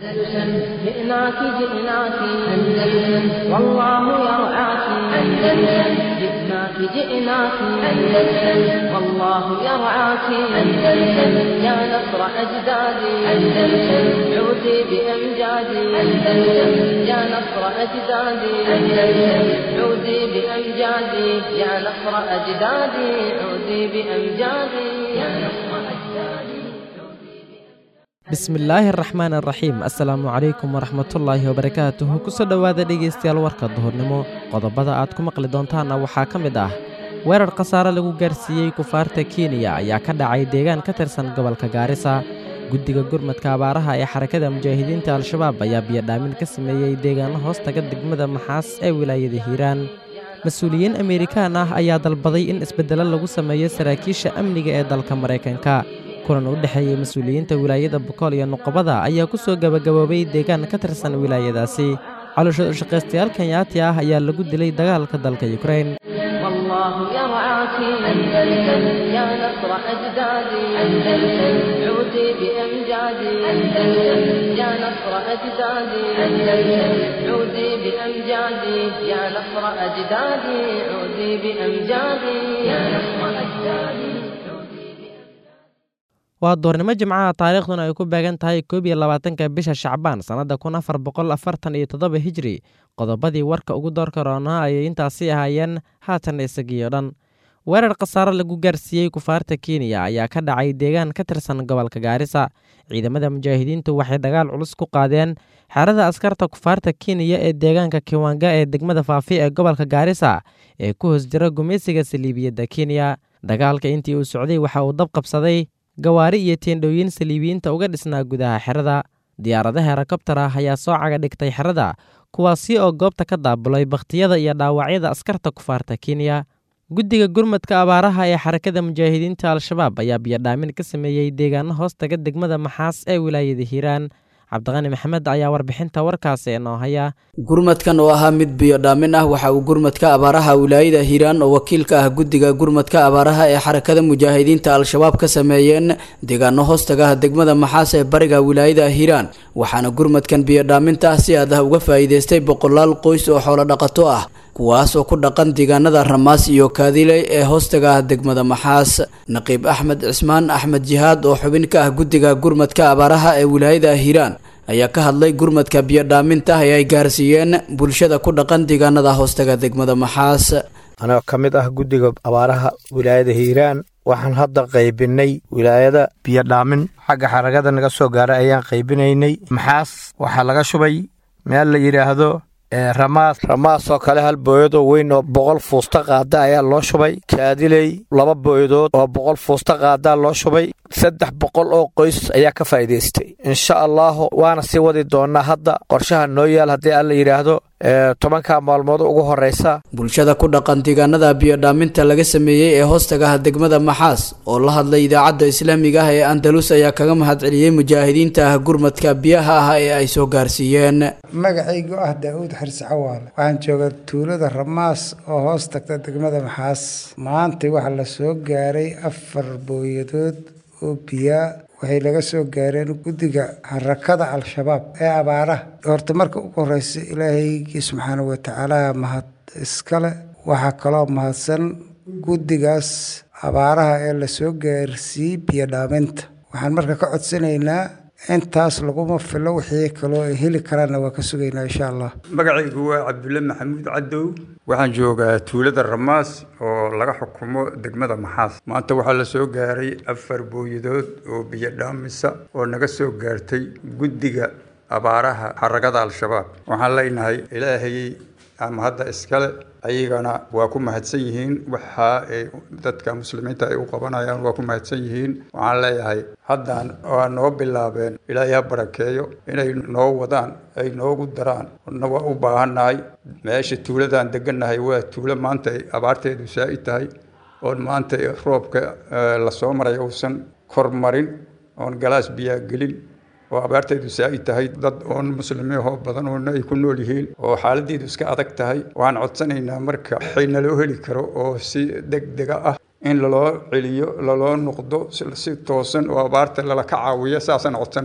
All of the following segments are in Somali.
أندلسن جئناك جئناك أندلسن والله يرعاك أندلسن جئناك جئناك أندلسن والله يرعاك أندلسن يا نصر أجدادي أندلسن عودي بأمجادي أندلسن يا نصر أجدادي أندلسن عودي بأمجادي يا نصر أجدادي عودي بأمجادي يا نصر أجدادي. بسم الله الرحمن الرحيم السلام عليكم ورحمة الله وبركاته كسو دhowaada dhegeystayaal warka duhurnimo qodobada aad ku maqli doontaana waxaa ka mid ah weerar khasaare lagu gaarsiiyey kufaarta Kenya ayaa ka dhacay deegaan ka tirsan gobolka Gaarisa guddiga gurmadka abaaraha ee xarakada mujaahidiinta al-shabaab ayaa biyo dhaamin ka sameeyay deegaano hoostaga degmada Maxaas ee wilaayada Hiiraan mas'uuliyiin Ameerikaan ah ayaa dalbaday in isbeddello lagu sameeyo saraakiisha amniga ee dalka Mareykanka kulan u dhaxeeyay mas'uuliyiinta wilaayada Boqol iyo Nuqbada ayaa ku soo gabagaboobay deegaan ka tirsan wilaayadaasi caloosha shaqaystayaal Kenyaati ah ayaa lagu dilay dagaalka dalka Ukraine والله يرعاك أندلسن يا نصر أجدادي أندلسن عودي بأمجادي أندلسن يا نصر أجدادي أندلسن عودي بأمجادي يا نصر أجدادي عودي بأمجادي يا نصر أجدادي. waa doornimo jimcaha taariikhduna ay ku beegan tahay 21 bisha Shacbaan sanada 1447 Hijri qodobadii warka ugu doorka roona ay intaasi ahaayeen haatan isagiyo dhan weerar khasaare lagu gaarsiiyey kufaarta Kenya ayaa ka dhacay deegaan ka tirsan gobolka Gaarisa ciidamada mujaahidiintu waxay dagaal culus ku qaadeen xarada askarta kufaarta Kenya ee deegaanka Kiwanga ee degmada Faafi ee gobolka Gaarisa ee ku hoos jira gumeysiga Saliibiyada Kenya dagaalka intii uu socday waxa uu dab qabsaday gawaari iyo teendhooyin saliibiyiinta uga dhisnaa gudaha xerada diyaaradaha helikobtar ah ayaa soo caga dhigtay xerada kuwaasi oo goobta ka daabulay bakhtiyada iyo dhaawacyada askarta kufaarta Kenya guddiga gurmadka abaaraha ee xarakada mujaahidiinta al-shabaab ayaa biyo dhaamin ka sameeyay deegaano hoostaga degmada Maxaas ee wilaayada Hiiraan cabdiqani maxamed ayaa warbixinta warkaasi inoo haya gurmadkan oo ahaa mid biyo dhaamin ah waxa uu gurmadka abaaraha wilaayada Hiiraan oo wakiilka ah guddiga gurmadka abaaraha ee xarakada mujaahidiinta al-shabaab ka sameeyeen deegaano hoostaga degmada Maxaas ee bariga wilaayada Hiiraan waxaana gurmadkan biyo dhaaminta si aad ah uga faa'iideystay boqolaal qoys oo xoolo dhaqato ah kuwaas oo ku dhaqan deegaanada Ramaas iyo Kaadile ee hoostaga degmada Maxaas naqiib Axmed Cismaan Axmed Jihaad oo xubin ka ah guddiga gurmadka abaaraha ee wilaayada Hiiraan ayaa ka hadlay gurmadka biyo dhaaminta ay gaarsiiyeen bulshada ku dhaqan deegaanada hoostaga degmada Maxaas ana kamid ah guddiga abaaraha wilaayada Hiiraan waxaan hadda qaybinay wilaayada biyo dhaamin xagga xaragada naga soo gaaray ayaan qaybinaynay Maxaas waxa laga shubay meel la yiraahdo Ramaas oo kale hal booyad oo weyn oo 100 fuusta qaada ayaa loo shubay Kaadiley 2 booyadood oo 100 fuusta qaada loo shubay 300 oo qoys ayaa ka faa'iideystay insha Allah waana sii wadi doonaa hadda qorshaha noo yaal hadii alla yiraahdo 10 maalmood ugu horeysa bulshada ku dhaqan deegaanada biyo dhaaminta laga sameeyay ee hoostaga degmada Maxaas oo la hadlay idaacadda Islaamiga ah ee Andalus ayaa kaga mahadceliyay mujaahidiinta gurmadka biyaha ah ee ay soo gaarsiiyeen magacaygu ah Daawud Xirsacawaal waxaan joogaa tuulada Ramaas oo hoostagta degmada Maxaas maanta waxa la soo gaaray 4 booyadood oo biyo waxay laga soo gaareen guddiga xarakada al-shabaab ee abaaraha horta marka ugu horeysa Ilaahay subhanahu wa ta'ala mahad iskale waxa kale mahadsan guddigaas abaaraha ee la soo gaarsiiyay biyo dhaaminta waxaan marka ka codsanaynaa intaas laguma filo wixii kale oo heli karana waa ka sugaynaa insha Allah magacaygu waa Cabdulle Maxamuud Cadow waxaan joogaa tuulada Ramaas oo laga xukumo degmada Maxaas maanta waxa la soo gaaray 4 booyadood oo biyo dhaamisa oo naga soo gaartay guddiga abaaraha xarakada al-shabaab waxaan leenahay Ilaahay ama hadda iskale ayagana waa ku mahadsan yihiin waxa ay dadka muslimiinta ay u qabanayaan waa ku mahadsan yihiin waxaan leeyahay haddaan oo noo bilaabeen Ilaahay barakeeyo inay noo wadaan ay noogu daraan waa u baahanahay meesha tuuladan deganahay waa tuulo maanta abaarteedu saa'id tahay oo maanta roobka la soo maray uusan kormarin oo galaas biyo gelin oo abaarteedu saa'id tahay dad oon muslimiin oo badan oo ay ku nool yihiin oo xaaladdeedu iska adag tahay waxaan codsanaynaa marka xilna loo heli karo oo si degdeg ah in loo celiyo loo noqdo si toosan oo abaarta la ka caawiyo saasan codsanaynaa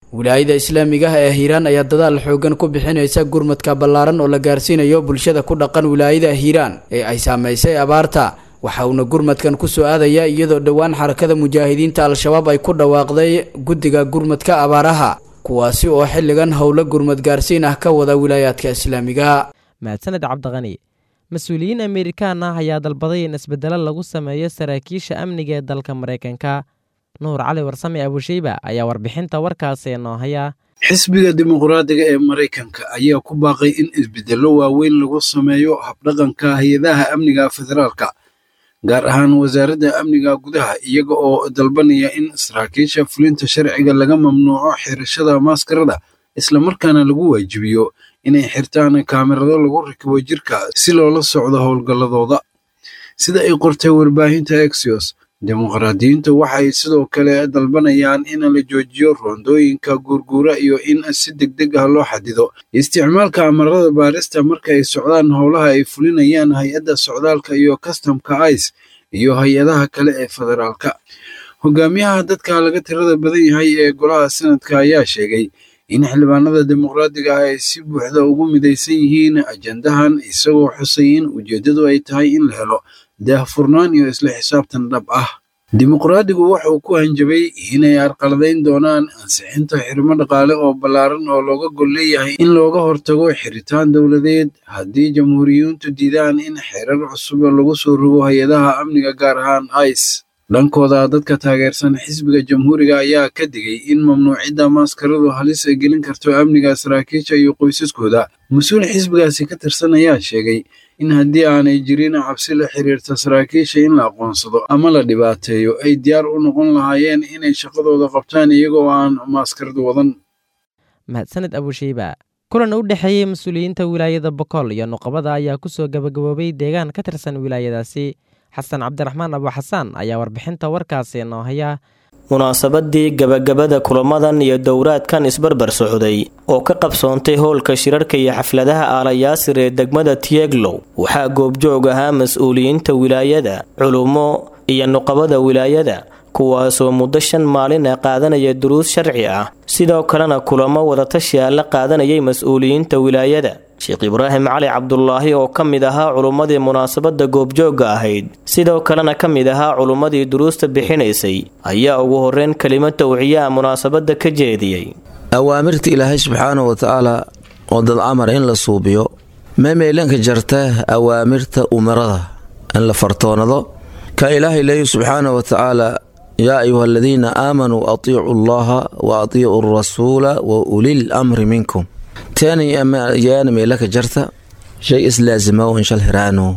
wilaayada islaamiga ah ee hiiraan ayaa dadaal xoogan ku bixinaysa gurmadka ballaaran oo la gaarsiinayo bulshada ku dhaqan wilaayada hiiraan ee ay saameysay abaarta waxa uuna gurmadkan ku soo aadaya iyadoo dhowaan xarakada mujaahidiinta al-shabaab ay ku dhawaaqday guddiga gurmadka abaaraha kuwaasi oo xilligan howlo gurmad gaarsiin ah ka wada wilaayaadka islaamiga. mahadsaned cabdiqani. mas-uuliyiin amerikaan ah ayaa dalbaday in isbedelo lagu sameeyo saraakiisha amniga ee dalka maraykanka. nuur cali warsame abusheyba ayaa warbixinta warkaasi noo haya. xisbiga dimuqraadiga ee maraykanka ayaa ku baaqay in isbedello waaweyn lagu sameeyo habdhaqanka hay-adaha amniga federaalka gaar ahaan wasaaradda amniga gudaha iyaga oo dalbanaya in saraakiisha fulinta sharciga laga mamnuuco xirashada maaskarada islamarkaana lagu waajibiyo inay xirtaan kaamirado lagu rakibo jirka si loola socdo howlgalladooda. sida ay qortay warbaahinta Axios, dimuqraadiyiintu waxay sidoo kale dalbanayaan in la joojiyo roondooyinka guurguura iyo in si degdeg ah loo xadido isticmaalka amarada baarista marka ay socdaan howlaha ay fulinayaan hay-adda socdaalka iyo kastamka ICE iyo hay-adaha kale ee federaalka. hogaamiyaha dadka laga tirada badan yahay ee golaha sanadka ayaa sheegay in xildhibaanada dimuqraadiga ah ay si buuxda ugu midaysan yihiin ajandahan isagoo xusay in ujeedadu ay tahay in la helo daahfurnaan iyo isla xisaabtan dhab ah. dimuqraadigu wuxuu ku hanjabay inay arqaladayn doonaan ansixinta xirmo dhaqaale oo ballaaran oo looga gol leeyahay in looga hortago xiritaan dowladeed haddii jamhuuriyiintu diidaan in xeerar cusub lagu soo rogo hay-adaha amniga gaar ahaan ICE. dhankooda dadka taageersan xisbiga jamhuuriga ayaa ka digay in mamnuucidda maaskaradu halis ay gelin karto amniga saraakiisha iyo qoysaskooda. mas-uul xisbigaasi ka tirsan ayaa sheegay in haddii aanay jirin cabsi la xiriirta saraakiisha in la aqoonsado ama la dhibaateeyo ay diyaar u noqon lahaayeen inay shaqadooda qabtaan iyagoo aan maaskaradu wadan. mahadsaned abusheyba. kulan u dhexeeyey mas-uuliyiinta wilaayada bokool iyo nuqabada ayaa ku soo gabagaboobay deegaan ka tirsan wilaayadaasi. xasan cabdiraxmaan abu xasaan ayaa warbixinta warkaasi noo haya. munaasabadii gabagabada kulamadan iyo dowraadkan isbarbar socday oo ka qabsoontay howlka shirarka iyo xafladaha aalayaasir ee degmada Tieglow waxaa goobjoog ahaa mas-uuliyiinta wilaayada, culummo iyo nuqabada wilaayada kuwaasoo muddo 5 maalin qaadanaya duruus sharci ah, sidoo kalena kulamo wadatashi la qaadanayay mas-uuliyiinta wilaayada. Sheekh Ibraahim Cali Cabdullaahi oo ka mid ahaa culummadii munaasabada goobjooga ahayd sidoo kalena ka mid ahaa culummadii duruusta bixinaysay ayaa ugu horreyn kelimad tawciya munaasabada ka jeediyay. awaamirta ilaahay subxaanahu wa tacaala oo dad amar in la suubiyo ma meelanka jarta awaamirta umarada in la fartoonado ka ilaahay leeyahay subxaanahu wa tacaala yaa ayuha aladiina aamanuu atiicu allaha wa atiicu arrasuula wa ulil amri minkum تاني يانا ميلك جرتا شيء إسلازمه وإن شاء الهرانو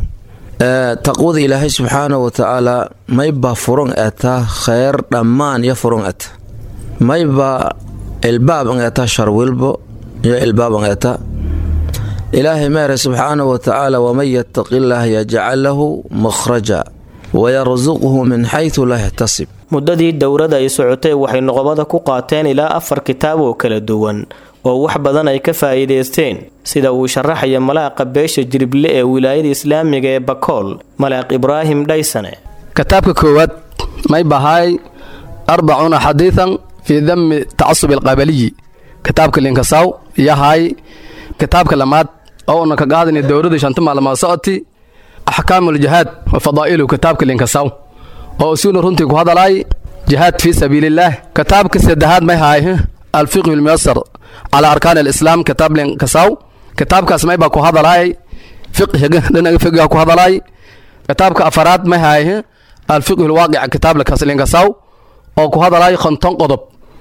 تقوذ إلهي سبحانه وتعالى ما يبقى فرون أتا خير رمان يفرون أتا ما يبقى الباب أتا شرويلبو يا الباب أتا إلهي ماري سبحانه وتعالى ومن يتق الله يجعل له مخرجا ويرزقه من حيث لا يحتسب. muddadii dowladda ay socotay waxay nuqabada ku qaateen ilaa 4 kitaab oo kala duwan oo wax badan ay ka faa'iideysteen sida uu sharaxaya malaaqa beesha jirible ee wilaayada islaamiga ee Bakool malaaq Ibraahim Dhaysane. kitaabka koowaad may bahay 40 xadiisan fi dham ta'assub al-qabali. kitaabka linkasaw yahay kitaabka lamaad oo ka qaadinay dowladda 5 maalmood socoti ahkaamul jihad wa fadaa'ilu kitaabka linkasaw oo soo runtii ku hadalay jihad fi sabilillah. kitaabka saddexaad may haay al-fiqh al-muyassar على أركان الإسلام كتاب لين كساو كتاب كاسماي باكو هذا لاي فقه لنا فقه كو هذا لاي كتاب كأفراد ما هاي الفقه الواقع كتاب لك لين كساو أو كو هذا لاي خنطن قضب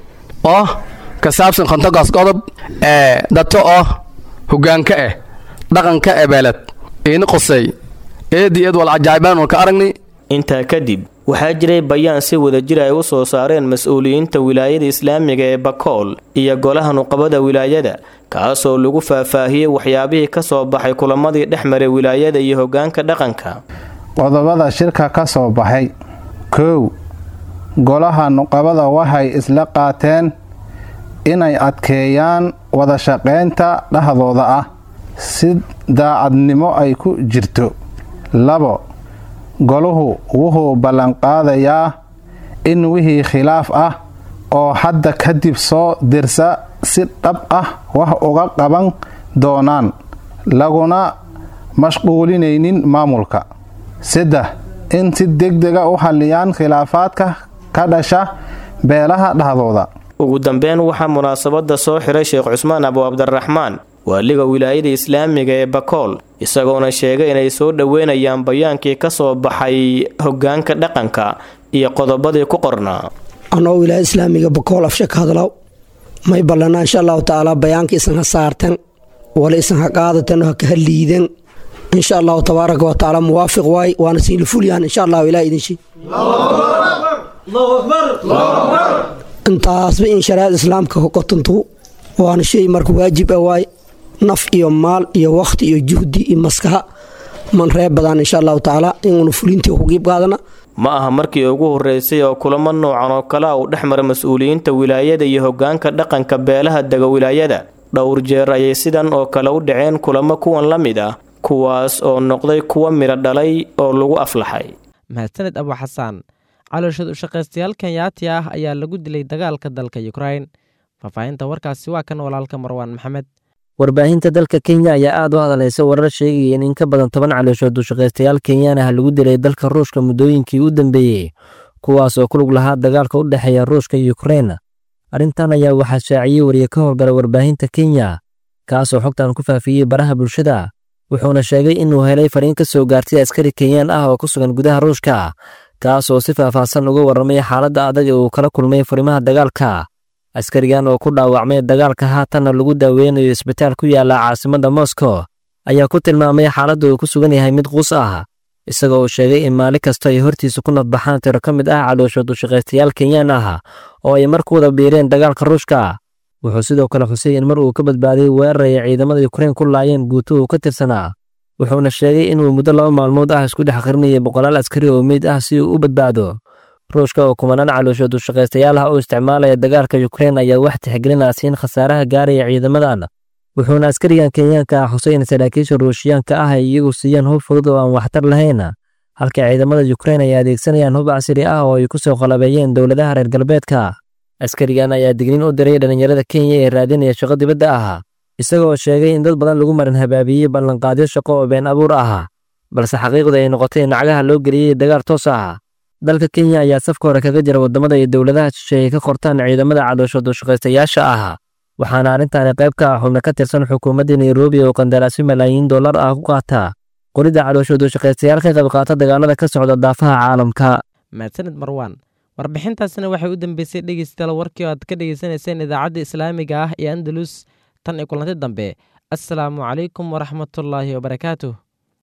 كساب سن خنطن قاس قضب دتو هجان كأ دقن كأ بلد قصي دي إد والعجائبان والكأرني انت كدب waxaa jiray bayaan si wada jir ay u soo saareen mas'uuliyiinta wilaayada islaamiga ee Bakool iyo golaha nuqabada wilaayada kaas oo lagu faahfaahiyay waxyaabihii ka soo baxay kulamadii dhexmaray wilaayada iyo hoggaanka dhaqanka. qodobada shirka ka soo baxay 1 golaha nuqabada waxay isla qaateen inay adkeeyaan wada shaqeynta dhaxdooda ah si daacadnimo ay ku jirto. 2 goluhu wuxuu ballan qaadayaa in wixii khilaaf ah oo hadda kadib soo dirsa si dhab ah wax uga qaban doonaan laguna mashquulinaynin maamulka. 3 in si degdega u xalliyaan khilaafaadka ka dhasha beelaha dhaxdooda. ugu dambeyn waxaa munaasabada soo xiray Sheekh Cusmaan Abu Abdurrahmaan waaliga wilaayada Islaamiga ee Bakool isagoona sheegay inay soo dhaweynayaan bayaankii ka soo baxay hoggaanka dhaqanka iyo qodobadii ku qornaa. anoo wilaayada Islaamiga Bakool afshaka hadlaw may balana insha Allah taala bayaankii isan saartan wala isan qaadatan oo ka liidan insha Allah tabaaraka wa taala muwaafiq way waana siin fuliyaan insha Allah ilaa idin shi Allahu akbar Allahu akbar intaas in shariicada islaamka ku qotonto waana shay marka waajib ah way naf iyo maal iyo waqti iyo juhdi iyo maskax man reeb badan insha Allah taala inuu fulintii ku qeyb qaadana ma aha markii ugu horeysay oo kulamo noocan oo kala u dhexmar mas'uuliyiinta wilaayada iyo hoggaanka dhaqanka beelaha daga wilaayada dhowr jeer ayay sidan oo kale u dhaceen kulamo kuwan la mid ah kuwaas oo noqday kuwa mira dhalay oo lagu aflaxay. mahadsanid Abu Xasaan. calooshad u shaqaystayaal Kenyaati ah ayaa lagu dilay dagaalka dalka Ukraine. Faafahinta warkaasi waa kan walaalka Marwan Maxamed. warbaahinta dalka Kenya ayaa aad u hadlaysa warar sheegaya in ka badan 10 calooshad u shaqaystayaal Kenyaan ah lagu dilay dalka Ruushka muddooyinkii u dambeeyay kuwaas oo ku lug lahaa dagaalka u dhaxeeya Ruushka iyo Ukraine. arrintan ayaa waxaa shaaciyay wariye ka howlgala warbaahinta Kenya kaas oo xogtan ku faafiyay baraha bulshada wuxuuna sheegay inuu helay fariin ka soo gaartay askari Kenyaan ah oo ku sugan gudaha Ruushka kaas oo si faahfaahsan uga warramay xaaladda adag ee uu kala kulmay fariimaha dagaalka. askarigan oo ku dhaawacmay dagaalka haatanna lagu daaweynayo isbitaal ku yaala caasimadda Moscow ayaa ku tilmaamay xaaladda uu ku sugan yahay mid quus ah isagoo sheegay in maalin kasta ay hortiisa ku nadbaxaan tiro ka mid ah calooshad u shaqaystayaal Kenyaan ah oo ay markooda biireen dagaalka Ruushka. wuxuu sidoo kale xusay in mar uu ka badbaaday weerar ay ciidamada Ukraine ku laayeen guuto uu ka tirsanaa wuxuuna sheegay inuu muddo 2 maalmood ah isku dhex qarniyay boqolaal askari oo meed ah si uu u badbaado. Ruushka oo kumanaan calooshad u shaqaystayaal ah oo isticmaalaya dagaalka Ukraine ayaa wax tixgelinaya siin khasaaraha gaaraya ciidamadan wuxuuna askarigan Kenyaanka ah xusay in saraakiisha Ruushyaanka ah ay iyagu siiyaan hub fudud oo aan waxtar lahayn halka ciidamada Ukraine ay adeegsanayaan hub casri ah oo ay ku soo qalabeeyeen dawladaha reer galbeedka. askarigan ayaa digniin u diray dhalinyarada Kenya ee raadinaya shaqo dibadda ah isagoo sheegay in dad badan lagu marin habaabiyay ballanqaadyo shaqo oo been abuur ah balse xaqiiqdu ay noqotay in cagaha loo geliyay dagaal toos ah. dalka Kenya ayaa safka hore kaga jira wadamada iyo dawladaha shisheeye ka qortaan ciidamada calooshad u shaqaystayaasha ah waxaana arrintan qayb ka ah xubno ka tirsan xukuumadda Nairobi oo qandaraasyo malaayiin dollar ah ku qaata qorida calooshad u shaqaystayaal ka qayb qaata dagaalada ka socda daafaha caalamka. mahadsanid Marwan. warbixintaasina waxay u dambeysay dhegeystayaal warkii aad ka dhageysanayseen idaacadda Islaamiga ah ee Andalus tan iyo kulanti dambe. assalaamu calaykum waraxmatullaahi wabarakaatuh.